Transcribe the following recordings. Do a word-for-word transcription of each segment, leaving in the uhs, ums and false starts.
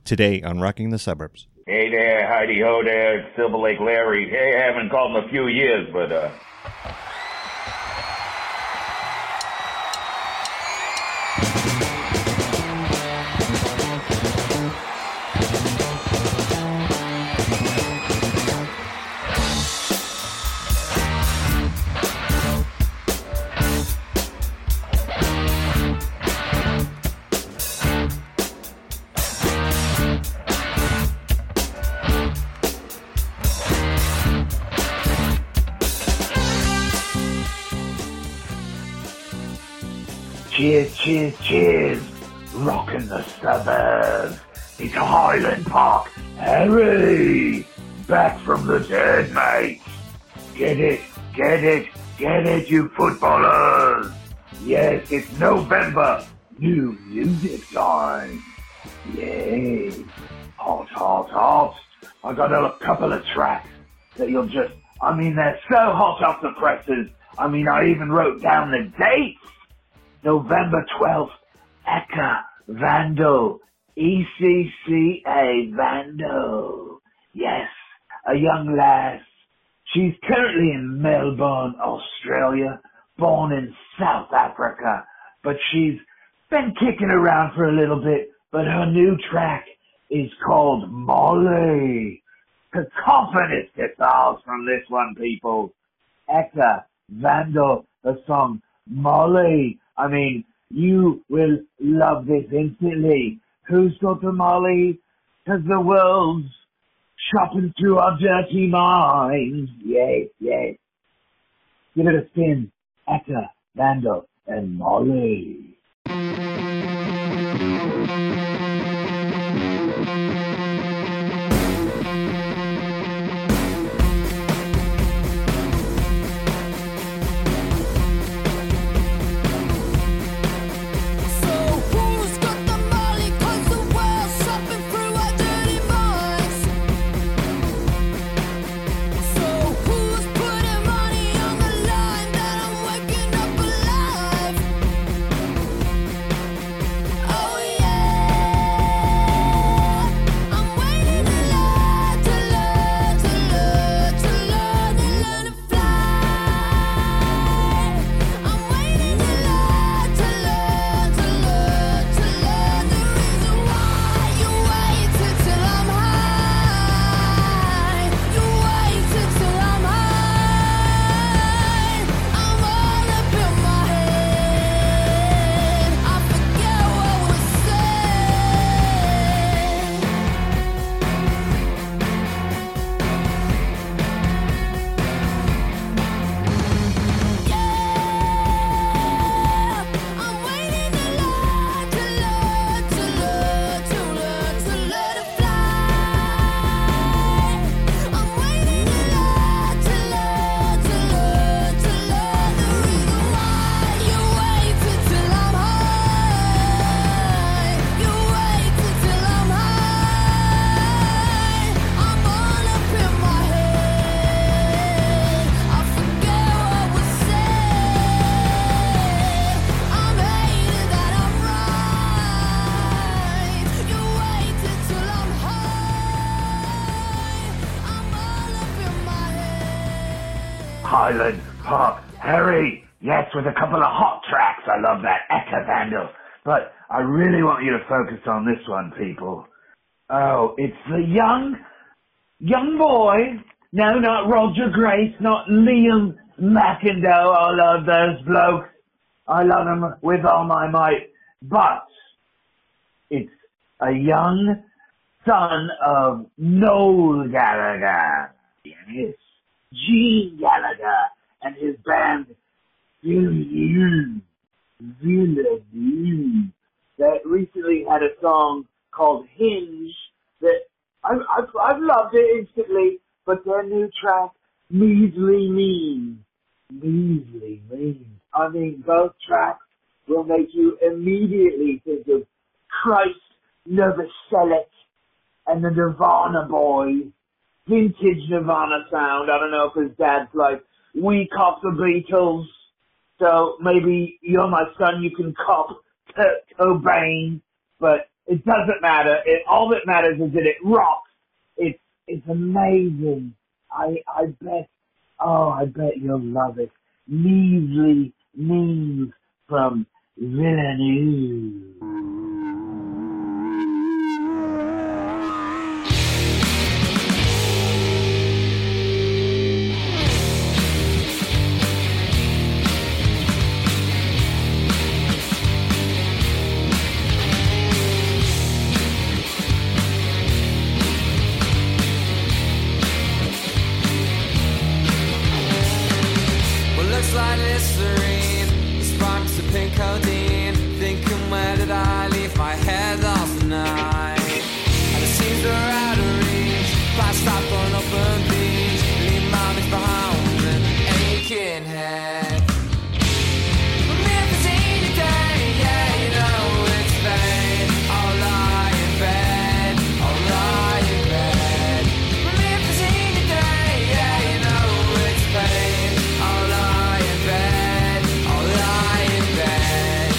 today on Rocking the Suburbs. Hey there, Heidi Ho there, it's Silver Lake Larry. Hey, I haven't called in a few years, but uh Cheers, cheers, cheers. Rocking the suburbs. It's Highland Park. Harry. Back from the dead, mate. Get it, get it, get it, you footballers. Yes, it's November. New music time. Yay. Hot, hot, hot. I got a couple of tracks that you'll just, I mean, they're so hot off the presses. I mean, I even wrote down the dates. November twelfth, Eka Vando, E C C A Vando. Yes, a young lass. She's currently in Melbourne, Australia, born in South Africa, but she's been kicking around for a little bit, but her new track is called Molly. Cacophonous guitars from this one, people. Eka Vando, the song Molly. I mean, you will love this instantly. Who's got the Molly? 'Cause the world's shopping through our dirty minds. Yes, yes. Give it a spin. Eka, Vando, and Molly. Highland Park. Harry, yes, with a couple of hot tracks. I love that. Eka Vando. But I really want you to focus on this one, people. Oh, it's the young, young boy. No, not Roger Grace, not Liam McIndoe. I love those blokes. I love them with all my might. But it's a young son of Noel Gallagher. Yes. Gene Gallagher and his band Villeneuve, Villeneuve, that recently had a song called Hinge that I've, I've, I've loved it instantly, but their new track, Measly Mean, Measly Mean. I mean, both tracks will make you immediately think of Christ Novoselic and the Nirvana Boys. Vintage Nirvana sound. I don't know if his dad's like, we cop the Beatles, so maybe you're my son, you can cop Kurt Cobain, but It doesn't matter. It, all that matters is that it rocks. It's, it's amazing. I, I bet, oh, I bet you'll love it. Measly Memes from Villeneuve. Like Listerine, sparks of pink codeine. Thinking, where did I leave my head last night? And it seems we're out of reach. Past stop on open beach. Leave mountains behind with an aching head. Remember seeing the day, yeah, you know it's fate. I'll lie in bed, I'll lie in bed. Remember seeing the day, yeah, you know it's fate. I'll lie in bed, I'll lie in bed.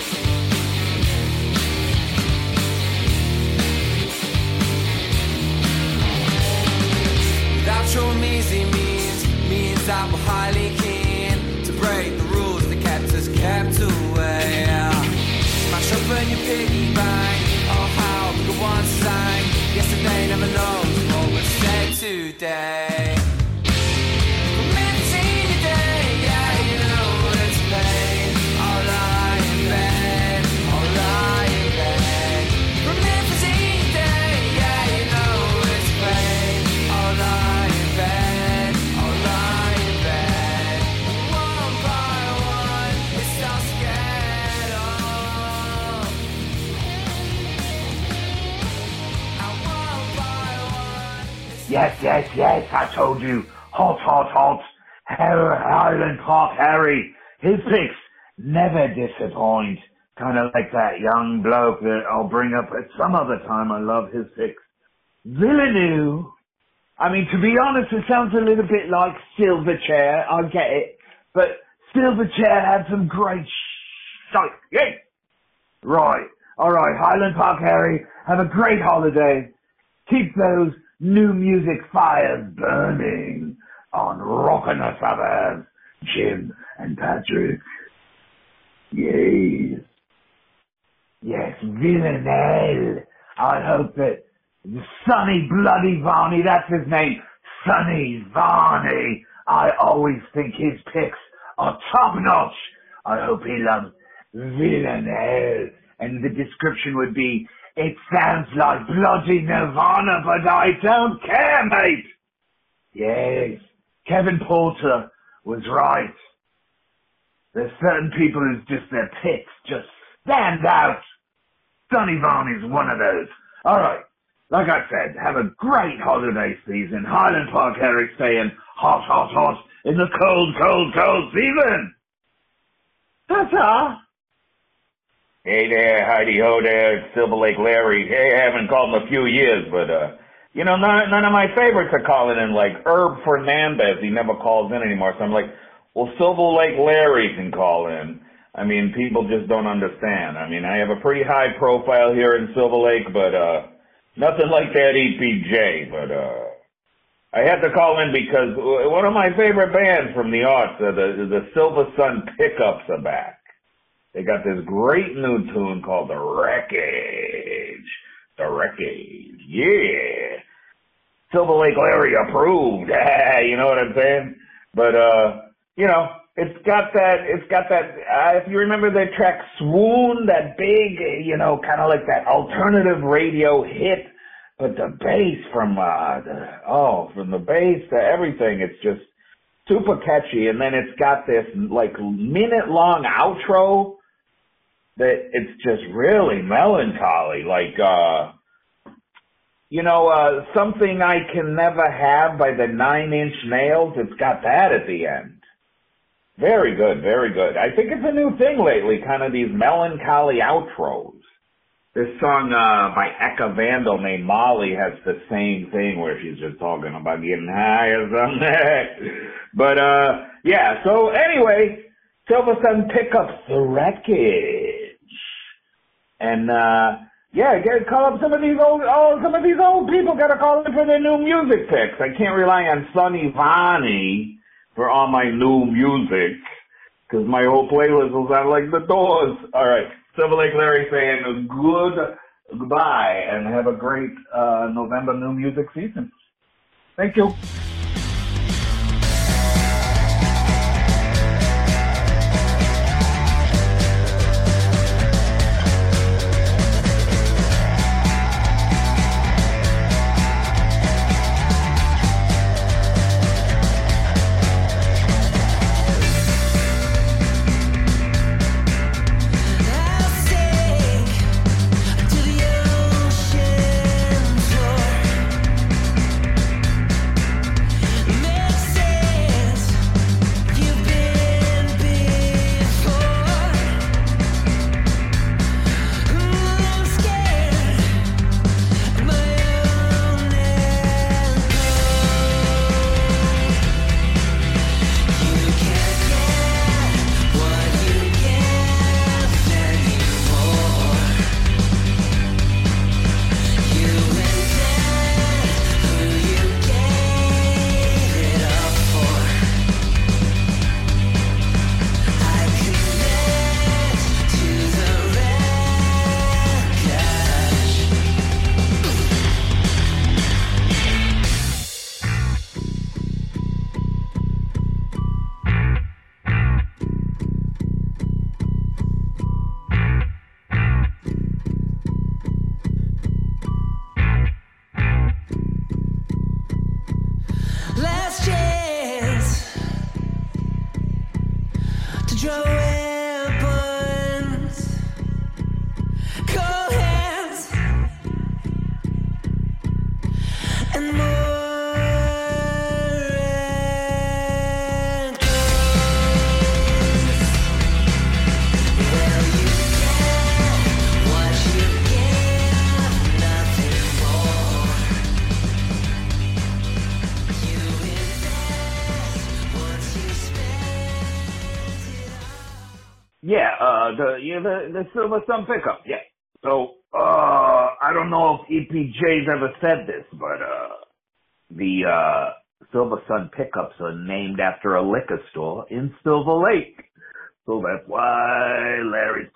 Without your measly means, means that we're highly keen to break the rules that kept us kept away. Smash open your piggy bank, oh how the one sang. Yesterday never knows what was said today. Remember seeing the day, yeah, you know it's pain. I'll lie in bed, I'll lie in bed. Remember seeing the day, yeah, you know it's pain. I'll lie in bed, I'll lie in bed. One by one, it starts to get off. And one by one, it's Yes, yes, yes, I told you. Hot, hot, hot. Har- Highland Park Harry. His picks never disappoint. Kind of like that young bloke that I'll bring up at some other time. I love his picks. Villeneuve. I mean, to be honest, it sounds a little bit like Silverchair. I get it. But Silverchair had some great shite. Yay! Right. All right. Highland Park Harry. Have a great holiday. Keep those new music fires burning on Rockin' the Suburbs. Jim and Patrick. Yes. Yes, Villanelle. I hope that Sonny Bloody Varney, that's his name, Sonny Varney. I always think his picks are top notch. I hope he loves Villanelle. And the description would be, it sounds like bloody Nirvana, but I don't care, mate. Yes, Kevin Porter was right. There's certain people who's just their picks just stand out. Sonny Varney's one of those. All right, like I said, have a great holiday season. Highland Park Harry staying hot, hot, hot in the cold, cold, cold season. Ta-ta. Hey there, Heidi Ho there, it's Silver Lake Larry. Hey, I haven't called in a few years, but, uh, you know, none, none of my favorites are calling in, like Herb Fernandez. He never calls in anymore, so I'm like, well, Silver Lake Larry can call in. I mean, people just don't understand. I mean, I have a pretty high profile here in Silver Lake, but, uh, nothing like that E P J, but, uh, I had to call in because one of my favorite bands from the arts, uh, the, the Silver Sun Pickups are back. They got this great new tune called The Wreckage. The Wreckage. Yeah. Silver Lake Larry approved. You know what I'm saying? But, uh, you know, it's got that, it's got that, uh, if you remember that track Swoon, that big, you know, kind of like that alternative radio hit, but the bass from, uh, the, oh, from the bass to everything, it's just super catchy. And then it's got this, like, minute-long outro that it's just really melancholy, like, uh, you know, uh, Something I Can Never Have by the Nine Inch Nails. It's got that at the end. Very good, very good. I think it's a new thing lately, kind of these melancholy outros. This song uh, by Eka Vandal named Molly has the same thing where she's just talking about getting high or something. But, uh, yeah, so anyway, Silver Sun Pickups, The Wreckage. And, uh, Yeah, get, call up some of these old, oh, some of these old people got to call in for their new music picks. I can't rely on Sonny Vani for all my new music, because my whole playlist will sound like the Doors. All right, Silver Lake Larry saying good, goodbye, and have a great uh, November new music season. Thank you. Yeah, uh, the, yeah, the, the Silver Sun pickup, yeah. So, uh, I don't know if E P J's ever said this, but, uh, the, uh, Silver Sun pickups are named after a liquor store in Silver Lake. So that's why Larry's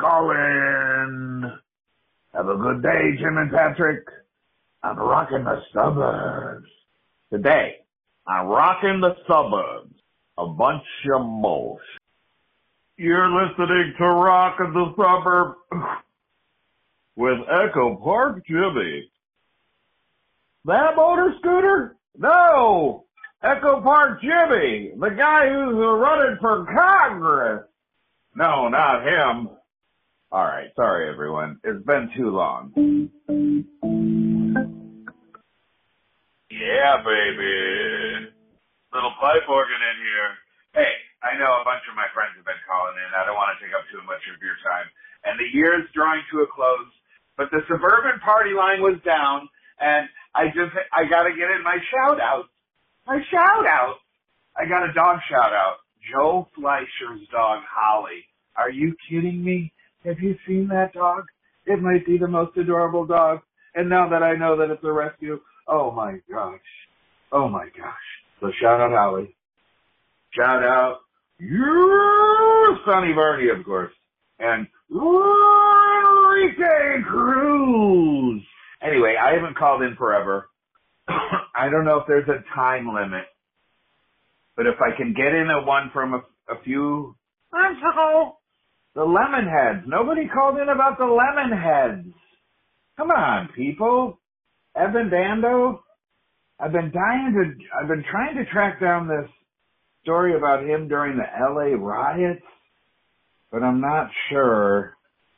calling. Have a good day, Jim and Patrick. I'm rocking the suburbs. Today, I'm rocking the suburbs. A bunch of bullshit. You're listening to Rockin' the Suburb with Echo Park Jimmy. That motor scooter? No! Echo Park Jimmy, the guy who's running for Congress. No, not him. All right, sorry everyone. It's been too long. Yeah, baby. Little pipe organ in here. Hey, I know a bunch of my friends have been calling in. I don't want to take up too much of your time. And the year's drawing to a close, but the suburban party line was down, and I just, I got to get in my shout-out. My shout-out. I got a dog shout-out. Joe Fleischer's dog, Holly. Are you kidding me? Have you seen that dog? It might be the most adorable dog. And now that I know that it's a rescue, oh my gosh. Oh my gosh. So shout-out, Holly. Shout out, you, Sonny Varney, of course, and Enrique Cruz. Anyway, I haven't called in forever. I don't know if there's a time limit, but if I can get in a one from a, a few months ago, the Lemonheads. Nobody called in about the Lemonheads. Come on, people. Evan Dando. I've been dying to. I've been trying to track down this story about him during the L A riots, but I'm not sure.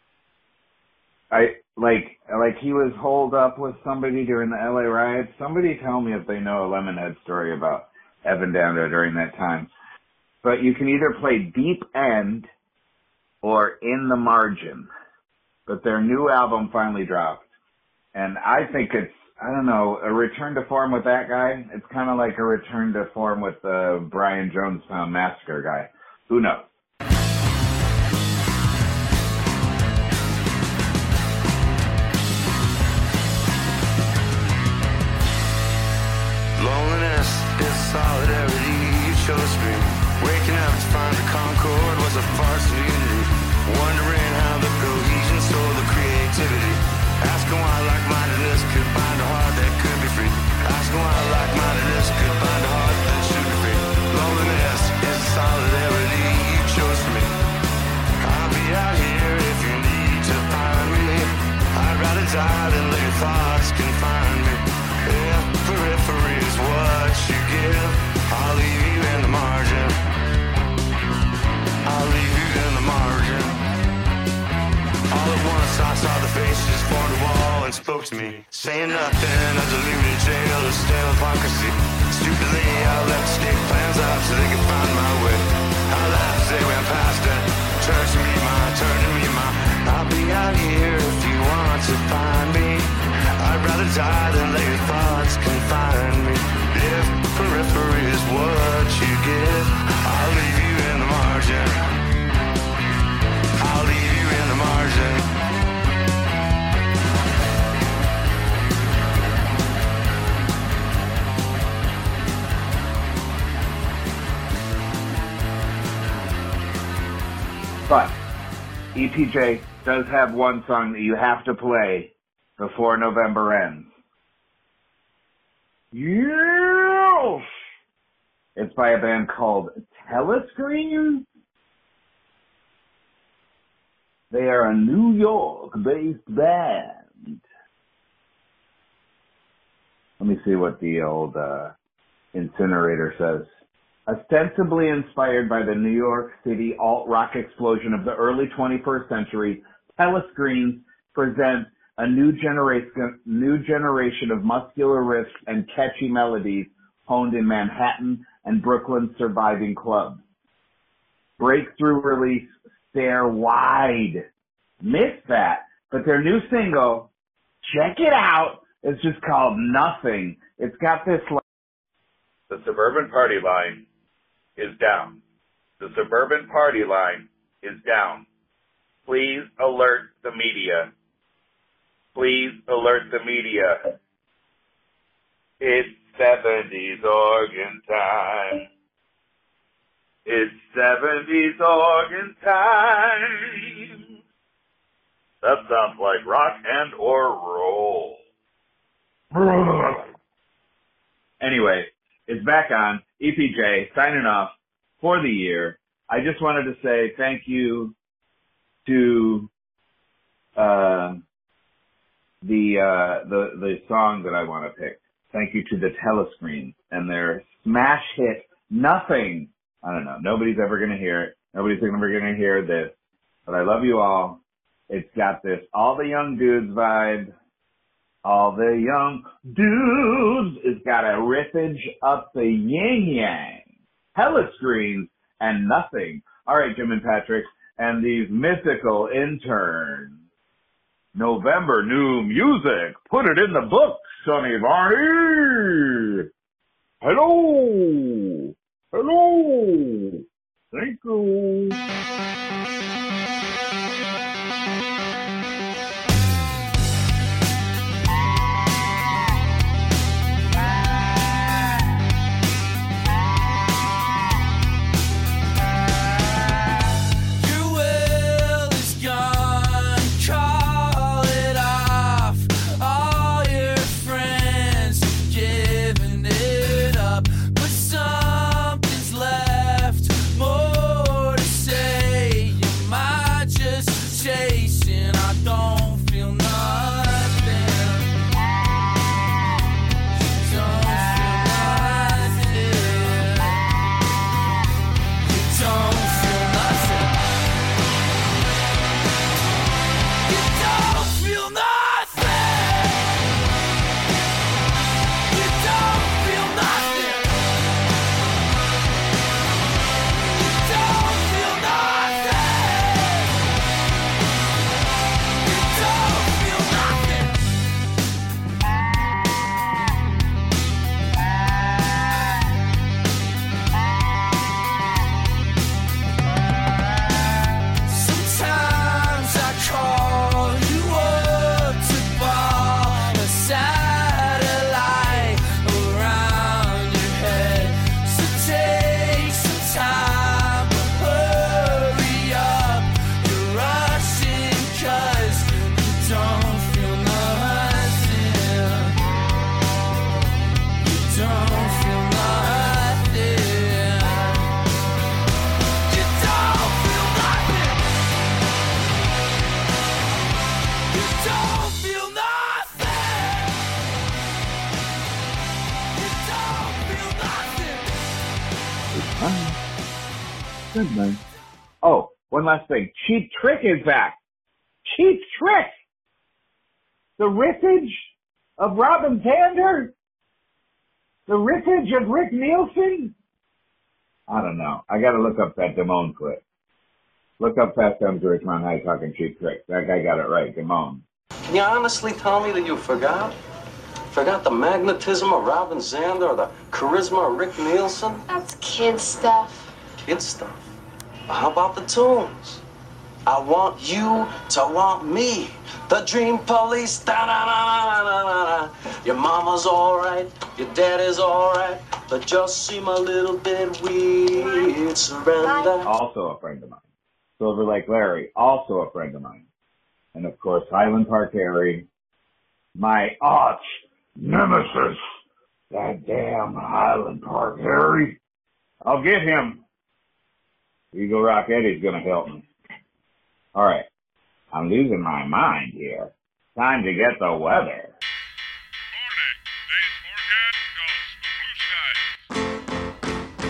I like like he was holed up with somebody during the L A riots. Somebody tell me if they know a Lemonhead story about Evan Dando during that time. But you can either play Deep End or In the Margin. But their new album finally dropped, and I think it's, I don't know, a return to form with that guy. It's kind of like a return to form with the Brian Jonestown Massacre guy. Who knows? solidarity, you chose me. Waking up to find the Concord was a farce to unity. Wondering how the cohesion stole the creativity. Asking why like-mindedness could bind a heart that could be free. Asking why like-mindedness could bind a heart that should be free. Loneliness is the solidarity you chose for me. I'll be out here if you need to find me. I'd rather die than let your thoughts confine me. If periphery is what you give, I'll leave you in the margin. I'll leave you in the margin. All at once I saw the faces formed a wall and spoke to me, saying nothing, a deluded jail of stale hypocrisy. Stupidly I left state plans out so they could find my way. I left, they went past it. Turn to me, my, turn to me, my. I'll be out here if you want to find me. I'd rather die than let your thoughts confine me. If periphery is what you give, I'll leave you in the margin. I'll leave you in the margin. But E P J does have one song that you have to play before November ends. Yeah! It's by a band called Telescreen. They are a New York-based band. Let me see what the old uh, incinerator says. Ostensibly inspired by the New York City alt-rock explosion of the early twenty-first century, Telescreens present a new generation, new generation of muscular riffs and catchy melodies honed in Manhattan and Brooklyn's surviving clubs. Breakthrough release, Stare Wide. Missed that, but their new single, check it out, is just called Nothing. It's got this like, the Suburban Party line is down. The Suburban Party line is down. Please alert the media. Please alert the media. It's seventies organ time. It's seventies organ time. That sounds like rock and or roll. Anyway, it's back on. E P J signing off for the year. I just wanted to say thank you to uh, the uh, the the song that I want to pick. Thank you to the Telescreen and their smash hit Nothing. I don't know. Nobody's ever going to hear it. Nobody's ever going to hear this. But I love you all. It's got this all the young dudes vibe. All the young dudes. It's got a riffage up the yin-yang. Telescreens and Nothing. All right, Jim and Patrick, and these mythical interns. November new music. Put it in the book, Sonny Varney. Hello. Hello. Thank you. Something's left more to say. Uh, good man. Oh, one last thing. Cheap Trick is back. Cheap Trick! The riffage of Robin Zander? The riffage of Rick Nielsen? I don't know. I gotta look up that Damone clip. Look up Fast Times at Ridgemont High talking Cheap Trick. That guy got it right, Damone. Can you honestly tell me that you forgot? Forgot the magnetism of Robin Zander or the charisma of Rick Nielsen? That's kid stuff. Kid stuff. How about the tunes? I want you to want me. The Dream Police. Da-da-da-da-da-da-da. Your mama's alright, your daddy's alright, but just seem a little bit weird. Surrender. Also a friend of mine. Silver Lake Larry, also a friend of mine. And of course, Highland Park Harry, my arch nemesis. That damn Highland Park Harry. I'll get him. Eagle Rock Eddie's gonna help me. All right, I'm losing my mind here. Time to get the weather. Morning. Today's forecast calls for blue skies.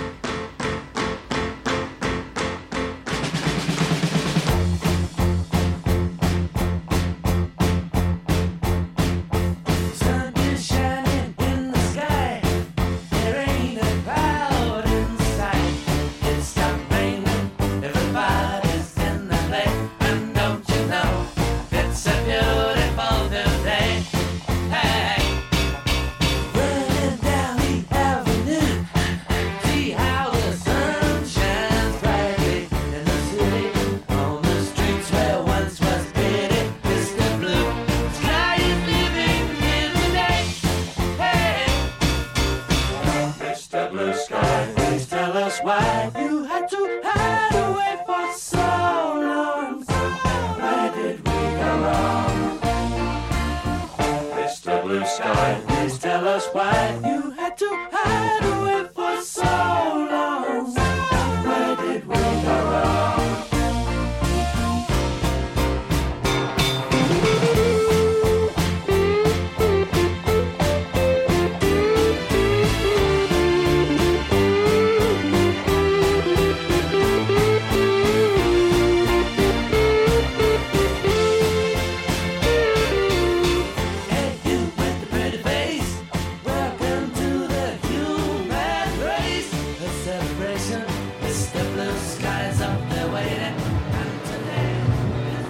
Sun is shining in the sky. There ain't a cloud in sight. It stopped raining. Everybody's in the lake. And don't you know, it's a beautiful new day. Hey, running down the avenue. See how the sun shines brightly in the city. On the streets where once was pity, Mister Blue Sky is living in today. Hey, Mister Blue Sky, please tell us why you had to hide away for so long. Where did we go wrong? Mister Blue Sky, please tell us why you had to hide away for so long. Where did we go wrong? Hey, you with the pretty face, welcome to the human race. A celebration, Mister Blue Sky's up there waiting, and today is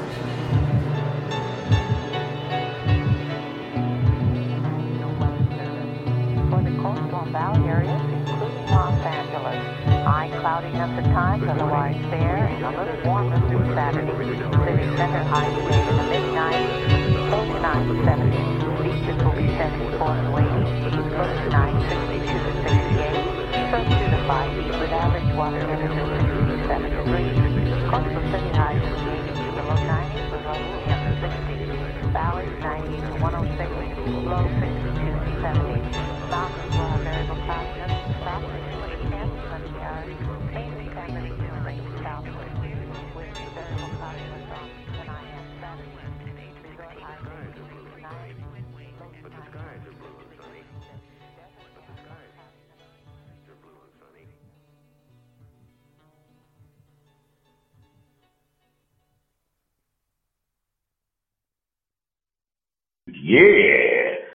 For the coastal valley areas, including Los Angeles, high cloudiness at times, otherwise fair, and a little warmer through Saturday. City center high today in the mid nineties, low tonight seventy. Beaches will be seventy-four and windy, low tonight sixty-two to sixty-eight. Surf two to five feet with average water temperature sixty-seven degrees. Coastal city high sixty-eight to the low nineties with low medium sixty. Valley ninety to one oh six, low sixty-two to seventy. Mountains will have variable cloudiness, southward ten to twenty hours, mainly seventy-two rain southward, with variable cloudiness on tonight and Saturday. Resort high tonight, low tonight. Yeah.